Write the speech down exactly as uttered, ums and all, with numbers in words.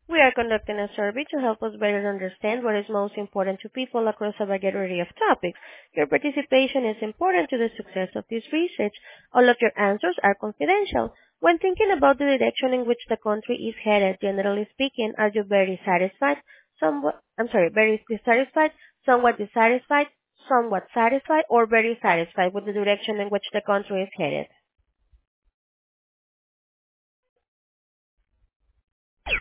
We are conducting a survey to help us better understand what is most important to people across a wide array of topics. Your participation is important to the success of this research. All of your answers are confidential. When thinking about the direction in which the country is headed, generally speaking, are you very satisfied, somewhat, I'm sorry, very dissatisfied, somewhat dissatisfied, somewhat satisfied, or very satisfied with the direction in which the country is headed?